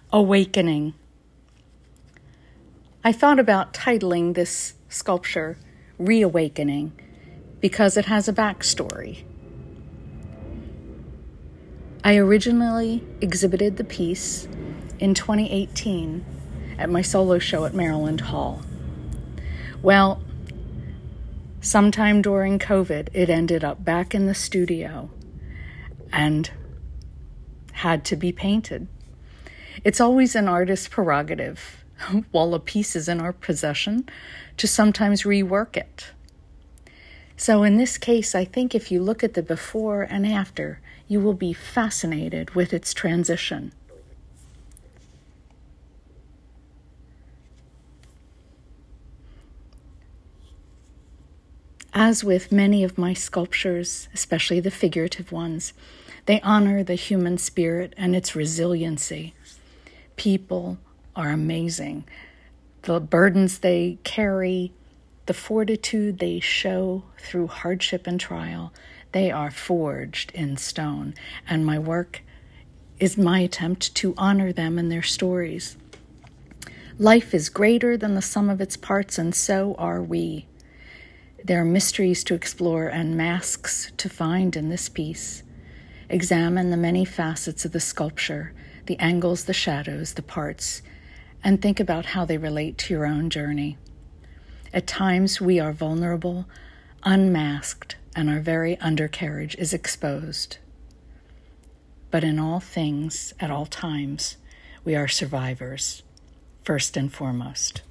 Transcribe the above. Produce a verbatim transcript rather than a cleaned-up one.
Awakening. I thought about titling this sculpture Reawakening because it has a backstory. I originally exhibited the piece in twenty eighteen at my solo show at Maryland Hall. Well, sometime during COVID, it ended up back in the studio and had to be painted. It's always an artist's prerogative, while a piece is in our possession, to sometimes rework it. So in this case, I think if you look at the before and after, you will be fascinated with its transition. As with many of my sculptures, especially the figurative ones, they honor the human spirit and its resiliency. People are amazing. The burdens they carry, the fortitude they show through hardship and trial, they are forged in stone. And my work is my attempt to honor them and their stories. Life is greater than the sum of its parts, and so are we. There are mysteries to explore and masks to find in this piece. Examine the many facets of the sculpture, the angles, the shadows, the parts, and think about how they relate to your own journey. At times we are vulnerable, unmasked, and our very undercarriage is exposed. But in all things, at all times, we are survivors, first and foremost.